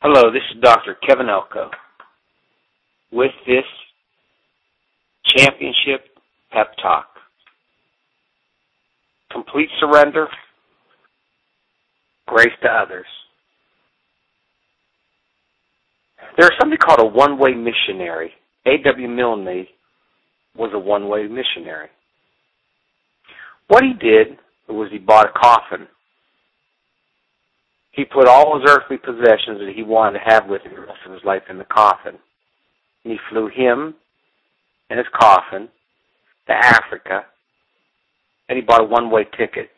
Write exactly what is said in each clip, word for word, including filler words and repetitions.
Hello, this is Doctor Kevin Elko with this championship pep talk. Complete surrender, grace to others. There's something called a one-way missionary. A W Milne was a one-way missionary. What he did was he bought a coffin. He put all his earthly possessions that he wanted to have with him the rest of his life in the coffin. And he flew him and his coffin to Africa, and he bought a one-way ticket.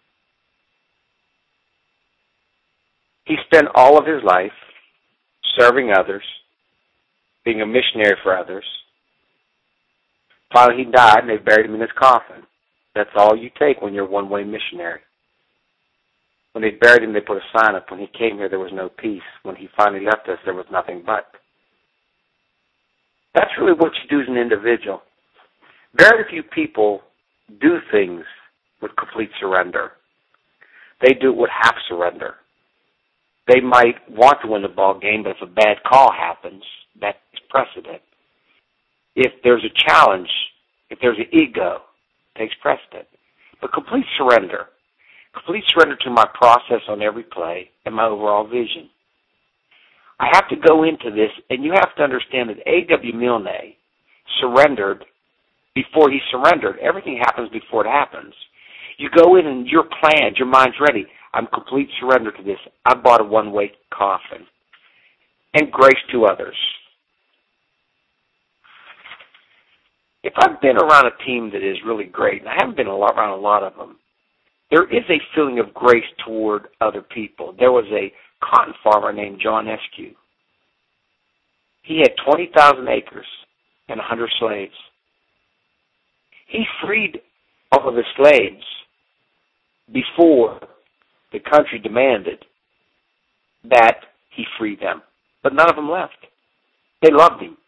He spent all of his life serving others, being a missionary for others. Finally, he died, and they buried him in his coffin. That's all you take when you're a one-way missionary. When they buried him, they put a sign up. When he came here, there was no peace. When he finally left us, there was nothing but. That's really what you do as an individual. Very few people do things with complete surrender. They do it with half surrender. They might want to win the ball game, but if a bad call happens, that's precedent. If there's a challenge, if there's an ego, it takes precedent. But complete surrender. Complete surrender to my process on every play and my overall vision. I have to go into this, and you have to understand that A W Milne surrendered before he surrendered. Everything happens before it happens. You go in and you're planned, your mind's ready. I'm complete surrender to this. I bought a one-way coffin. And grace to others. If I've been around a team that is really great, and I haven't been a lot, around a lot of them, there is a feeling of grace toward other people. There was a cotton farmer named John Eskew. He had twenty thousand acres and one hundred slaves. He freed all of his slaves before the country demanded that he free them. But none of them left. They loved him.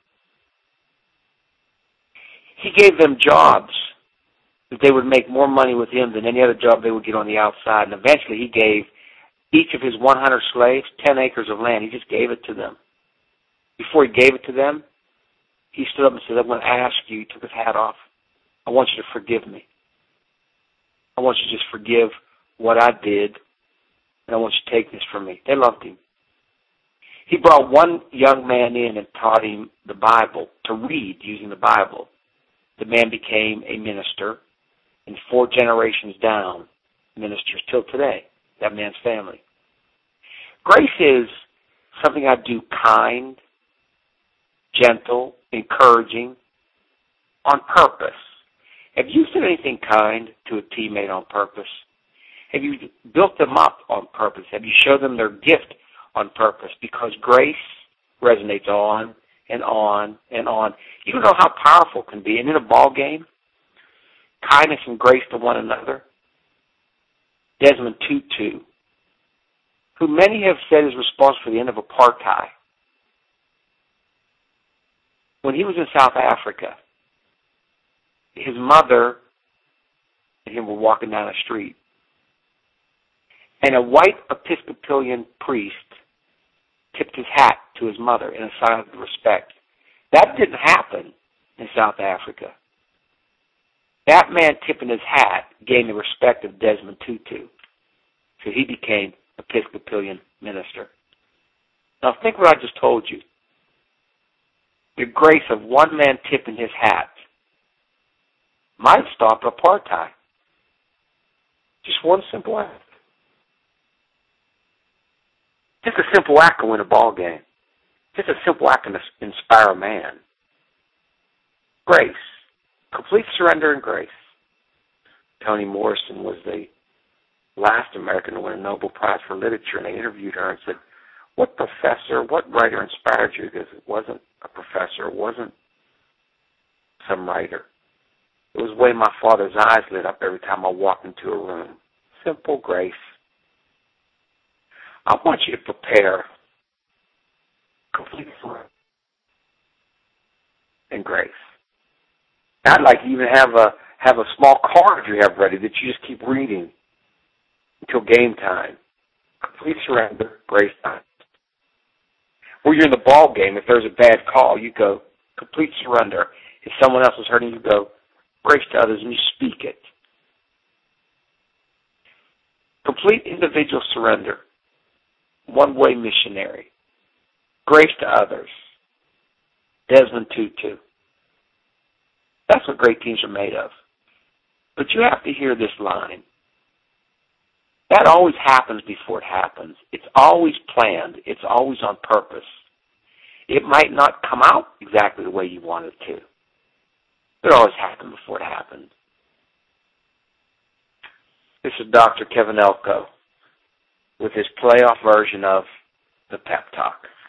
He gave them jobs that they would make more money with him than any other job they would get on the outside. And eventually he gave each of his one hundred slaves ten acres of land. He just gave it to them. Before he gave it to them, he stood up and said, I'm going to ask you, he took his hat off, I want you to forgive me. I want you to just forgive what I did, and I want you to take this from me. They loved him. He brought one young man in and taught him the Bible, to read using the Bible. The man became a minister, and four generations down, ministers till today, that man's family. Grace is something I do kind, gentle, encouraging, on purpose. Have you said anything kind to a teammate on purpose? Have you built them up on purpose? Have you showed them their gift on purpose? Because grace resonates on and on and on. You don't know how powerful it can be. And in a ball game, kindness and grace to one another. Desmond Tutu, who many have said is responsible for the end of apartheid. When he was in South Africa, his mother and him were walking down a street, and a white Episcopalian priest tipped his hat to his mother in a sign of respect. That didn't happen in South Africa. That man tipping his hat gained the respect of Desmond Tutu, so he became Episcopalian minister. Now think what I just told you. The grace of one man tipping his hat might stop apartheid. Just one simple act. Just a simple act can win a ball game. Just a simple act can inspire a man. Grace. Complete surrender and grace. Toni Morrison was the last American to win a Nobel Prize for Literature, and they interviewed her and said, what professor, what writer inspired you? Because it wasn't a professor, it wasn't some writer. It was the way my father's eyes lit up every time I walked into a room. Simple grace. I want you to prepare complete surrender and grace. I'd like to even have a have a small card you have ready that you just keep reading until game time. Complete surrender, grace time. Or you're in the ball game. If there's a bad call, you go complete surrender. If someone else is hurting, you go grace to others, and you speak it. Complete individual surrender. One-way missionary. Grace to others. Desmond Tutu. That's what great teams are made of. But you have to hear this line. That always happens before it happens. It's always planned. It's always on purpose. It might not come out exactly the way you want it to. It always happened before it happened. This is Doctor Kevin Elko with his playoff version of the Pep Talk.